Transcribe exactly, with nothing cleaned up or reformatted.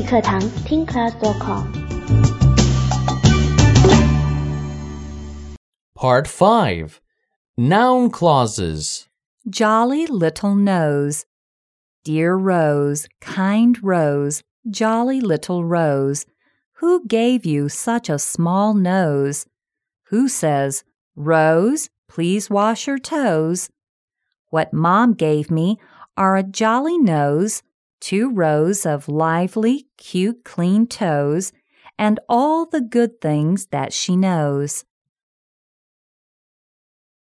语课堂听 class dot com。 Part five. Noun clauses. Jolly little nose. Dear Rose, kind Rose, jolly little Rose, who gave you such a small nose? Who says, Rose, please wash your toes? What Mom gave me are a jolly nose, two rows of lively, cute, clean toes, and all the good things that she knows.